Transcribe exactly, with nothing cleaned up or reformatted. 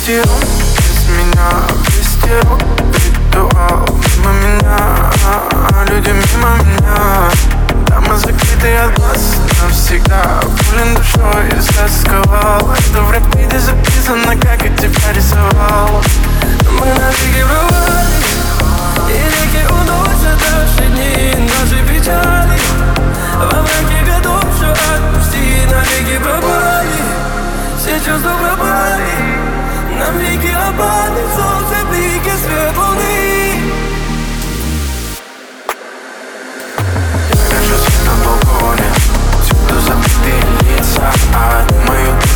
шестером без меня, вестерок, ритуал мимо меня, люди мимо меня. Дома закрыты от глаз навсегда, болен душой и стосковал. Это в рэп-виде записано, как я тебя рисовал. Мы навеки врывались, и реки уносят наши дни, наши печали. Во мраке годов все отпусти, навеки пропали, все чувства пропали. Нам веки опали, солнце, блики, свет луны. Я вижу свет на балконе, всюду забытые лица, а мою